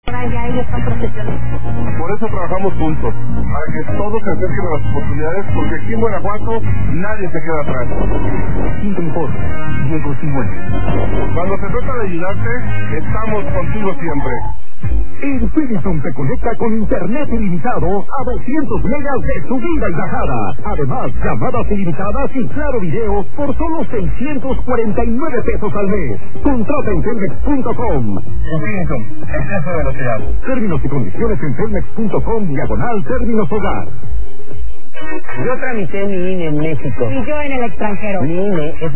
Ya ellos son profesionales. Por eso trabajamos juntos, para que todos se acerquen a las oportunidades, porque aquí en Guanajuato nadie se queda atrás. Quinto Informe, Diego Cimuela. Cuando se trata de ayudarte, estamos contigo siempre. Infinitum te conecta con internet ilimitado a 200 megas de subida y bajada. Además, llamadas ilimitadas y claro video por solo 649 pesos al mes. Contrata en Telmex.com. Infinitum, exceso de velocidad. Términos y condiciones en Telmex.com/términos hogar. Yo tramité mi INE en México. Y yo en el extranjero. Mi INE es